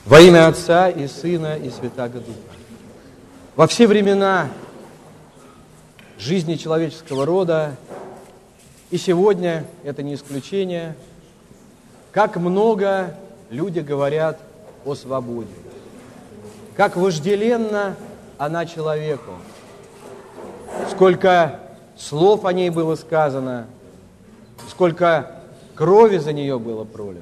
Во имя Отца и Сына и Святаго Духа. Во все времена жизни человеческого рода, и сегодня это не исключение, как много люди говорят о свободе, как вожделенна она человеку, сколько слов о ней было сказано, сколько крови за нее было пролито.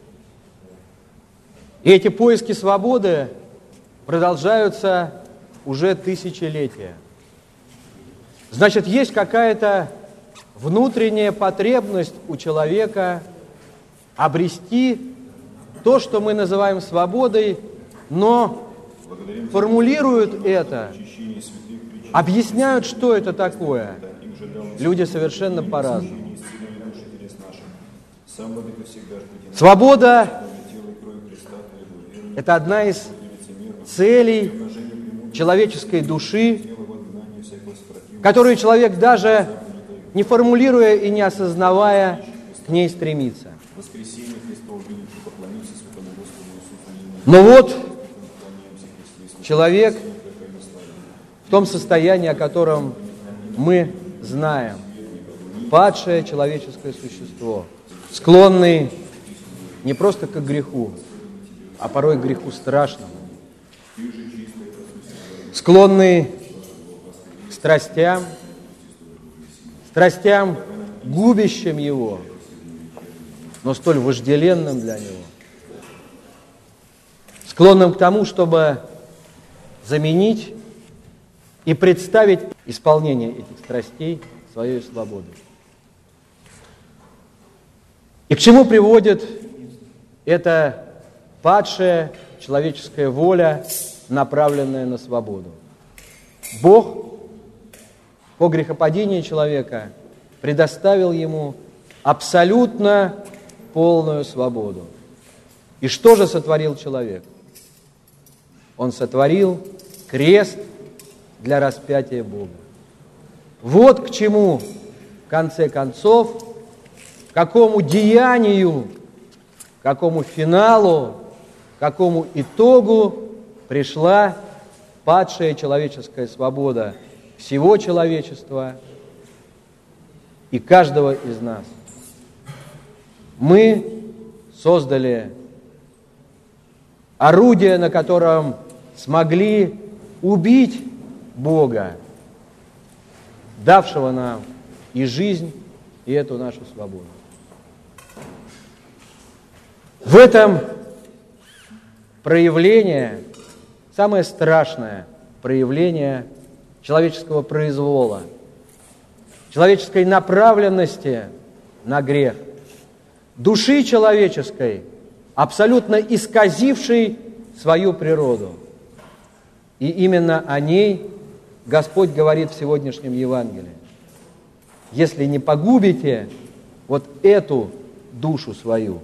И эти поиски свободы продолжаются уже тысячелетия. Значит, есть какая-то внутренняя потребность у человека обрести то, что мы называем свободой, но формулируют это, объясняют, что это такое. Люди совершенно по-разному. Свобода – это одна из целей человеческой души, которую человек, даже не формулируя и не осознавая, к ней стремится. Но вот человек в том состоянии, о котором мы знаем, падшее человеческое существо, склонный не просто к греху, а порой к греху страшному, склонный к страстям, губящим его, но столь вожделенным для него, склонным к тому, чтобы заменить и представить исполнение этих страстей своей свободой. И к чему приводит эта падшая человеческая воля, направленная на свободу? Бог по грехопадении человека предоставил ему абсолютно полную свободу. И что же сотворил человек? Он сотворил крест для распятия Бога. Вот к чему, в конце концов, к какому деянию, к какому финалу, к какому итогу пришла падшая человеческая свобода всего человечества и каждого из нас. Мы создали орудие, на котором смогли убить Бога, давшего нам и жизнь, и эту нашу свободу. В этом проявление, самое страшное проявление человеческого произвола, человеческой направленности на грех, души человеческой, абсолютно исказившей свою природу. И именно о ней Господь говорит в сегодняшнем Евангелии. Если не погубите вот эту душу свою,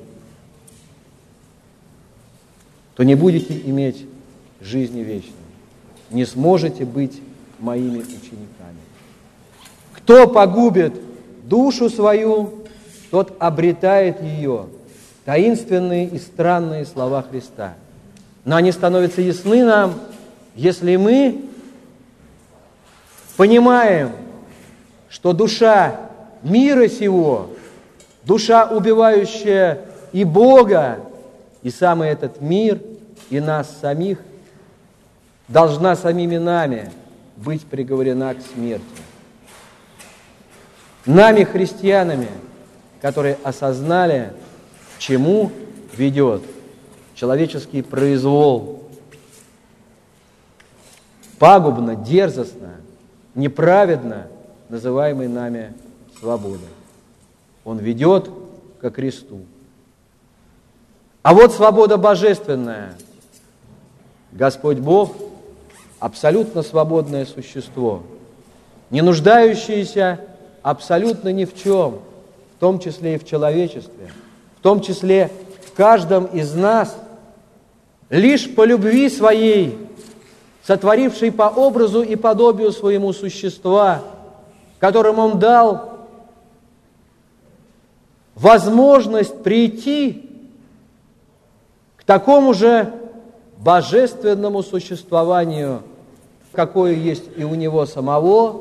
то не будете иметь жизни вечной, не сможете быть моими учениками. Кто погубит душу свою, тот обретает ее. Таинственные и странные слова Христа. Но они становятся ясны нам, если мы понимаем, что душа мира сего, душа, убивающая и Бога, и самый этот мир, и нас самих, должна самими нами быть приговорена к смерти. Нами, христианами, которые осознали, к чему ведет человеческий произвол, пагубно, дерзостно, неправедно называемый нами свободой. Он ведет ко кресту. А вот свобода божественная. Господь Бог – абсолютно свободное существо, не нуждающееся абсолютно ни в чем, в том числе и в человечестве, в том числе в каждом из нас, лишь по любви своей, сотворившей по образу и подобию своему существа, которым Он дал возможность прийти к такому же божественному существованию, какое есть и у Него самого,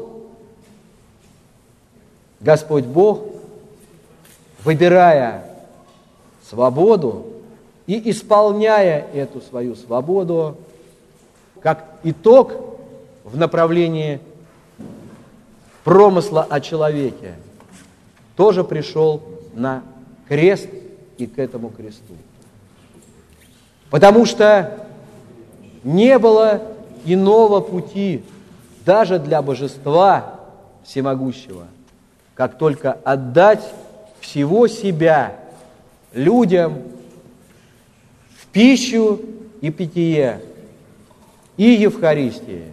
Господь Бог, выбирая свободу и исполняя эту свою свободу, как итог в направлении промысла о человеке, тоже пришел на крест и к этому кресту. Потому что не было иного пути даже для Божества Всемогущего, как только отдать всего себя людям в пищу и питье, и Евхаристии,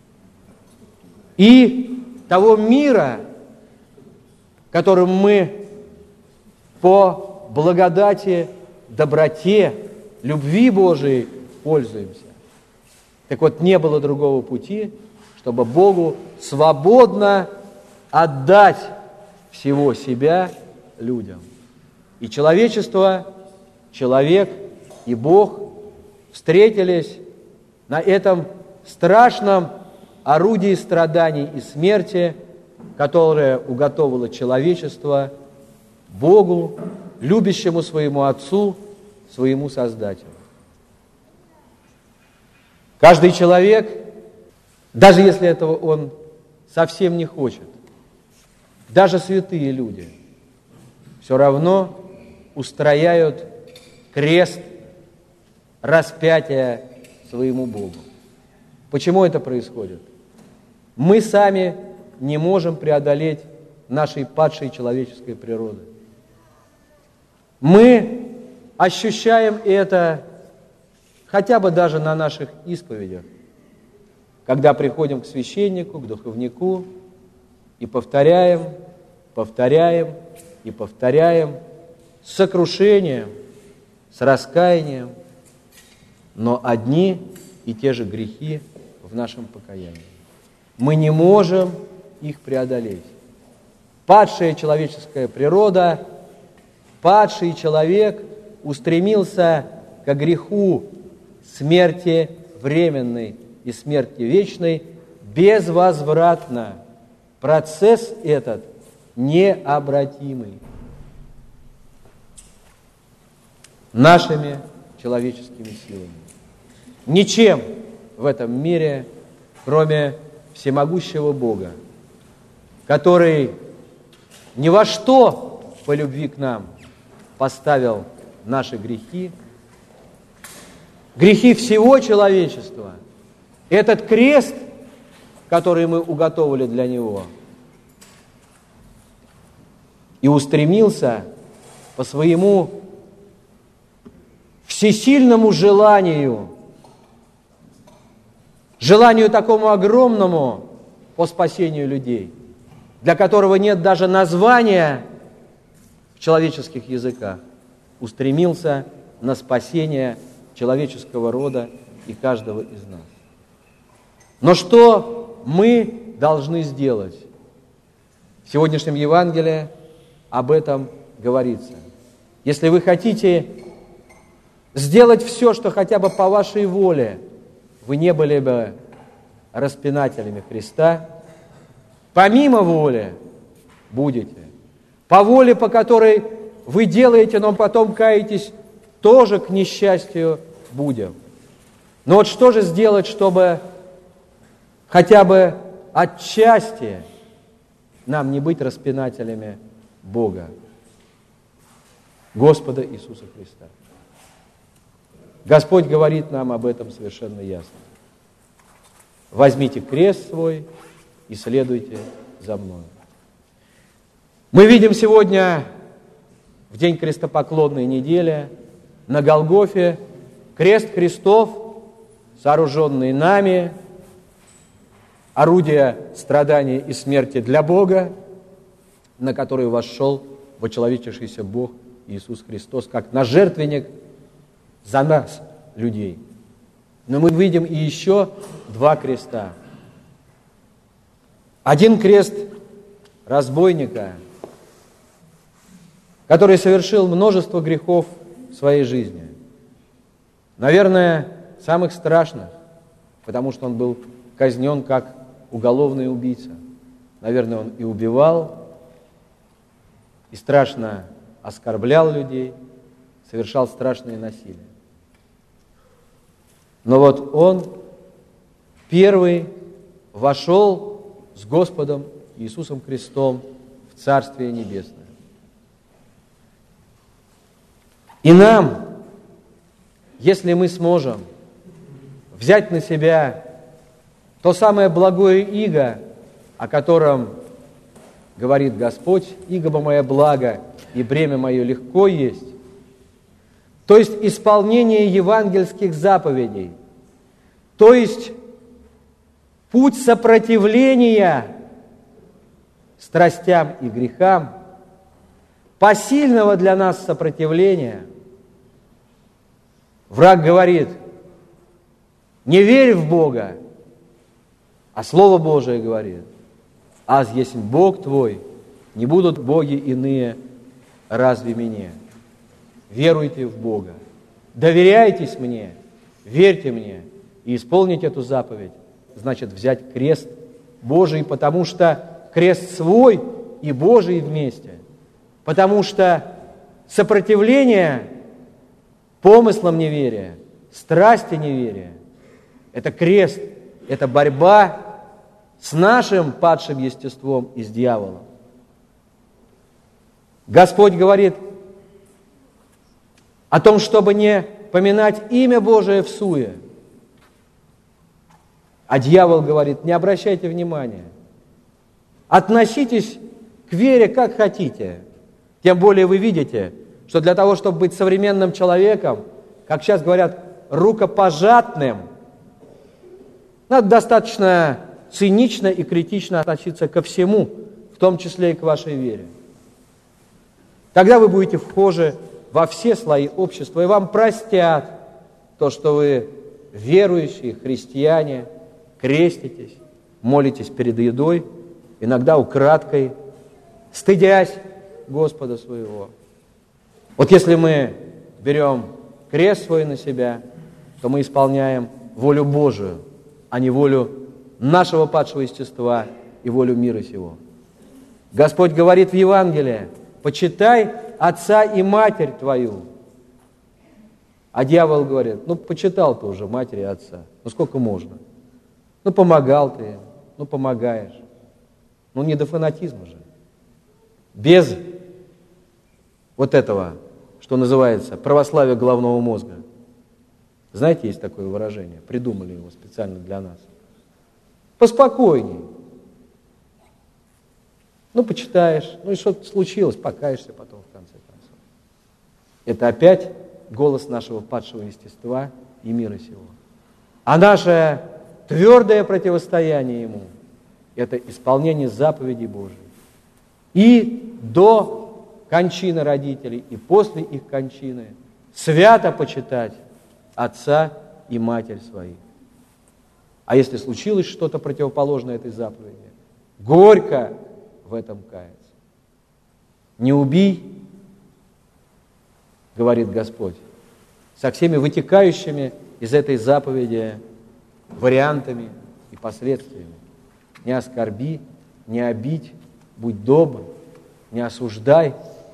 и того мира, которым мы по благодати, доброте, любви Божией пользуемся. Так вот, не было другого пути, чтобы Богу свободно отдать всего себя людям. И человечество, человек и Бог встретились на этом страшном орудии страданий и смерти, которое уготовило человечество Богу, любящему своему Отцу, своему Создателю. Каждый человек, даже если этого он совсем не хочет, даже святые люди, все равно устрояют крест распятия своему Богу. Почему это происходит? Мы сами не можем преодолеть нашей падшей человеческой природы. Мы ощущаем это хотя бы даже на наших исповедях, когда приходим к священнику, к духовнику и повторяем и повторяем с сокрушением, с раскаянием, но одни и те же грехи в нашем покаянии. Мы не можем их преодолеть. Падшая человеческая природа, падший человек устремился к греху смерти временной и смерти вечной безвозвратно. Процесс этот необратимый. Нашими человеческими силами. Ничем в этом мире, кроме всемогущего Бога, который ни во что по любви к нам поставил наши грехи, грехи всего человечества, этот крест, который мы уготовили для Него, и устремился по своему всесильному желанию такому огромному по спасению людей, для которого нет даже названия в человеческих языках, устремился на спасение человеческого рода и каждого из нас. Но что мы должны сделать? В сегодняшнем Евангелии об этом говорится. Если вы хотите сделать все, что хотя бы по вашей воле, вы не были бы распинателями Христа, помимо воли будете. По воле, по которой вы делаете, но потом каетесь, тоже к несчастью будем. Но вот что же сделать, чтобы хотя бы отчасти нам не быть распинателями Бога, Господа Иисуса Христа? Господь говорит нам об этом совершенно ясно. Возьмите крест свой и следуйте за мной. Мы видим сегодня, в день крестопоклонной недели, на Голгофе крест Христов, сооруженный нами, орудие страдания и смерти для Бога, на который вошел вочеловечившийся Бог Иисус Христос, как на жертвенник за нас, людей. Но мы видим и еще два креста. Один крест разбойника, который совершил множество грехов в своей жизни. Наверное, самых страшных, потому что он был казнен как уголовный убийца. Наверное, он и убивал, и страшно оскорблял людей, совершал страшные насилия. Но вот он первый вошел с Господом Иисусом Христом в Царствие Небесное. И нам, если мы сможем взять на себя то самое благое иго, о котором говорит Господь: «Иго мое благо, и бремя мое легко есть», то есть исполнение евангельских заповедей, то есть путь сопротивления страстям и грехам, посильного для нас сопротивления. Враг говорит: не верь в Бога, а Слово Божие говорит: аз есть Бог твой, не будут боги иные, разве мне? Веруйте в Бога, доверяйтесь мне, верьте мне, и исполнить эту заповедь значит взять крест Божий, потому что крест свой и Божий вместе, потому что сопротивление помыслам неверия, страсти неверия – это крест, это борьба с нашим падшим естеством и с дьяволом. Господь говорит о том, чтобы не поминать имя Божие всуе. А дьявол говорит: не обращайте внимания, относитесь к вере как хотите. Тем более вы видите, что для того, чтобы быть современным человеком, как сейчас говорят, рукопожатным, надо достаточно цинично и критично относиться ко всему, в том числе и к вашей вере. Тогда вы будете вхожи во все слои общества, и вам простят то, что вы верующие, христиане, креститесь, молитесь перед едой, иногда украдкой, стыдясь Господа своего. Вот если мы берем крест свой на себя, то мы исполняем волю Божию, а не волю нашего падшего естества и волю мира сего. Господь говорит в Евангелии: почитай отца и матерь твою. А дьявол говорит: ну, почитал ты уже матери и отца, ну, сколько можно? Ну, помогал ты им, ну, помогаешь. Ну, не до фанатизма же. Без вот этого, что называется, православие головного мозга. Знаете, есть такое выражение, придумали его специально для нас. Поспокойней. Ну, почитаешь, ну и что-то случилось, покаешься потом в конце концов. Это опять голос нашего падшего естества и мира сего. А наше твердое противостояние ему – это исполнение заповедей Божьих. И до кончины родителей, и после их кончины свято почитать отца и матерь своих. А если случилось что-то противоположное этой заповеди, горько в этом каяться. Не убий, говорит Господь, со всеми вытекающими из этой заповеди вариантами и последствиями. Не оскорби, не обидь, будь добр, не осуждай.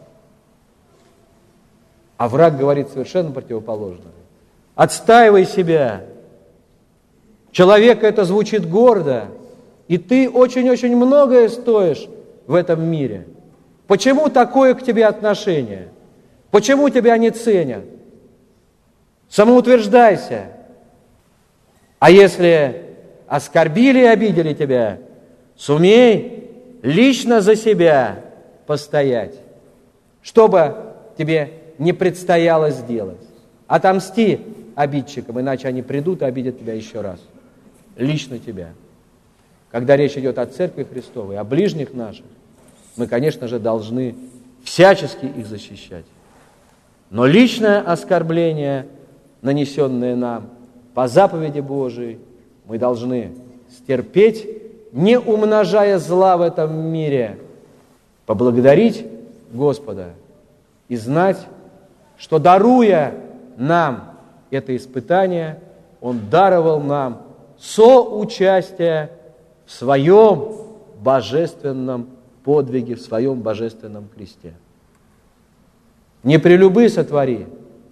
А враг говорит совершенно противоположное. Отстаивай себя. Человека это звучит гордо, и ты очень-очень многое стоишь в этом мире. Почему такое к тебе отношение? Почему тебя не ценят? Самоутверждайся. А если оскорбили и обидели тебя, сумей лично за себя постоять, что бы тебе не предстояло сделать. Отомсти обидчикам, иначе они придут и обидят тебя еще раз. Лично тебя. Когда речь идет о Церкви Христовой, о ближних наших, мы, конечно же, должны всячески их защищать. Но личное оскорбление, нанесенное нам по заповеди Божией, мы должны стерпеть, не умножая зла в этом мире, поблагодарить Господа и знать, что, даруя нам это испытание, Он даровал нам соучастие в своем божественном подвиге, в своем божественном кресте. Не прелюбы сотвори.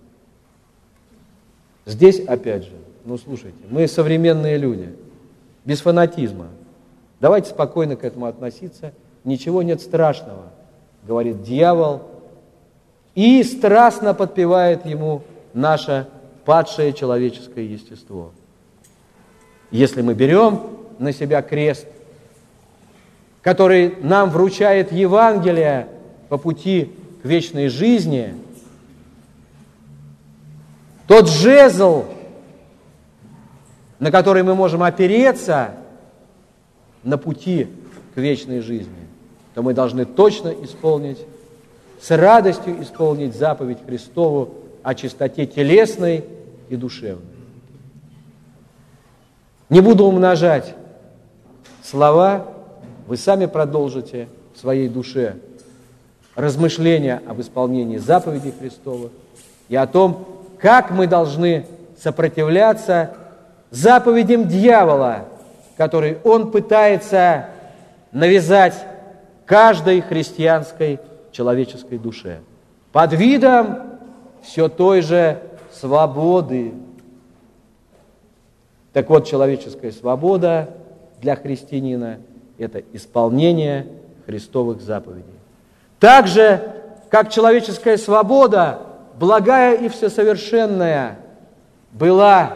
Здесь, опять же, слушайте, мы современные люди, без фанатизма. Давайте спокойно к этому относиться. Ничего нет страшного, говорит дьявол, и страстно подпевает ему наше падшее человеческое естество. Если мы берем на себя крест, который нам вручает Евангелие по пути к вечной жизни, тот жезл, на который мы можем опереться на пути к вечной жизни, то мы должны точно исполнить, с радостью исполнить заповедь Христову о чистоте телесной и душевной. Не буду умножать слова, вы сами продолжите в своей душе размышления об исполнении заповедей Христовых и о том, как мы должны сопротивляться заповедям дьявола, который он пытается навязать каждой христианской человеческой душе под видом все той же свободы. Так вот, человеческая свобода для христианина – это исполнение Христовых заповедей. Так же, как человеческая свобода, благая и всесовершенная, была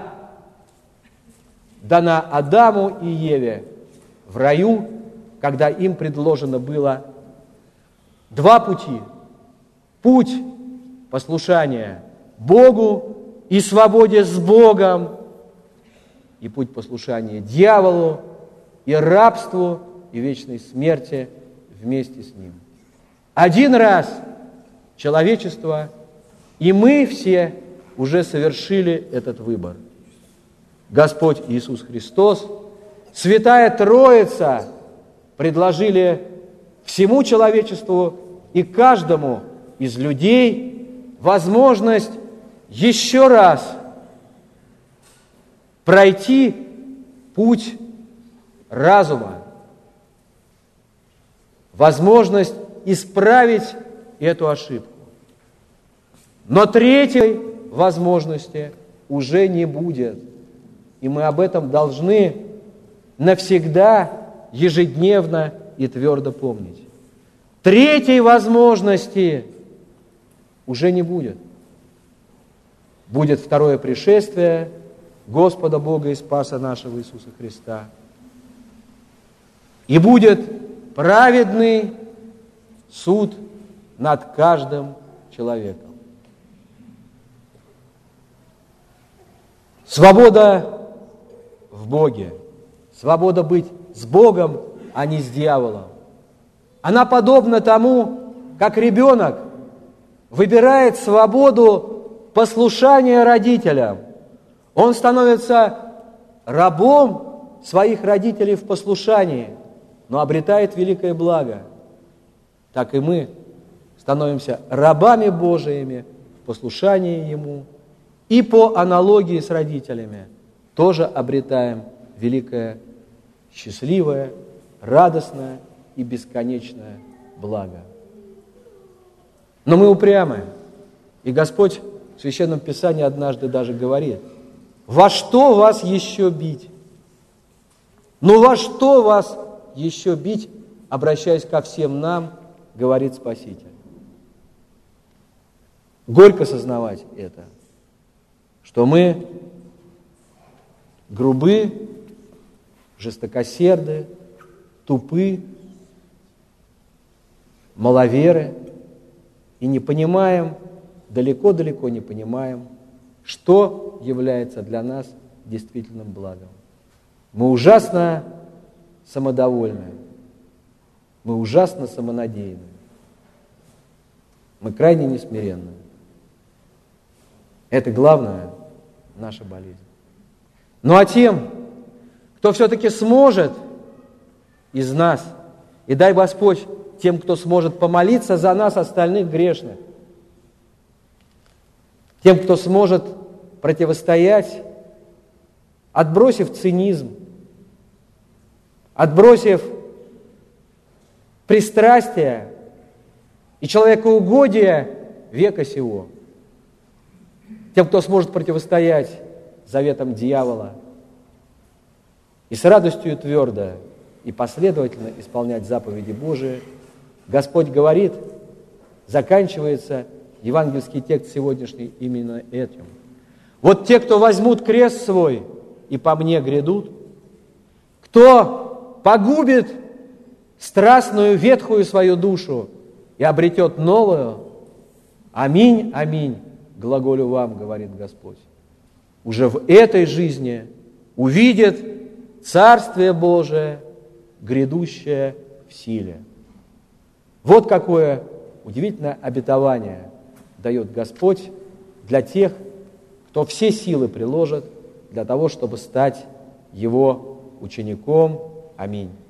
дана Адаму и Еве в раю, когда им предложено было два пути. Путь послушания Богу и свободе с Богом, и путь послушания дьяволу и рабству и вечной смерти вместе с ним. Один раз человечество, и мы все уже совершили этот выбор. Господь Иисус Христос, Святая Троица предложили всему человечеству и каждому из людей возможность еще раз пройти путь разума, возможность исправить эту ошибку. Но третьей возможности уже не будет. И мы об этом должны навсегда, ежедневно и твердо помнить. Третьей возможности уже не будет. Будет второе пришествие Господа Бога и Спаса нашего Иисуса Христа. И будет праведный суд над каждым человеком. Свобода в Боге, свобода быть с Богом, а не с дьяволом. Она подобна тому, как ребенок выбирает свободу послушания родителям. Он становится рабом своих родителей в послушании, но обретает великое благо. Так и мы становимся рабами Божиими в послушании Ему, и по аналогии с родителями тоже обретаем великое, счастливое, радостное и бесконечное благо. Но мы упрямы, и Господь в Священном Писании однажды даже говорит: «Во что вас еще бить?» Ну во что вас еще бить, обращаясь ко всем нам, говорит Спаситель. Горько сознавать это, что мы грубы, жестокосерды, тупы, маловеры и не понимаем, далеко-далеко не понимаем, что является для нас действительным благом. Мы ужасно самодовольны, мы ужасно самонадеянны, мы крайне несмиренны. Это главная наша болезнь. Ну а тем, кто все-таки сможет из нас, и дай Господь тем, кто сможет помолиться за нас, остальных грешных, тем, кто сможет противостоять отбросив цинизм, отбросив пристрастие и человекоугодие века сего. Тем, кто сможет противостоять заветам дьявола и с радостью твердо и последовательно исполнять заповеди Божии, Господь говорит, заканчивается евангельский текст сегодняшний именно этим. Вот те, кто возьмут крест свой и по мне грядут, кто погубит страстную, ветхую свою душу и обретет новую, аминь, аминь, глаголю вам, говорит Господь, уже в этой жизни увидит Царствие Божие, грядущее в силе. Вот какое удивительное обетование дает Господь для тех, кто все силы приложит для того, чтобы стать Его учеником. Аминь.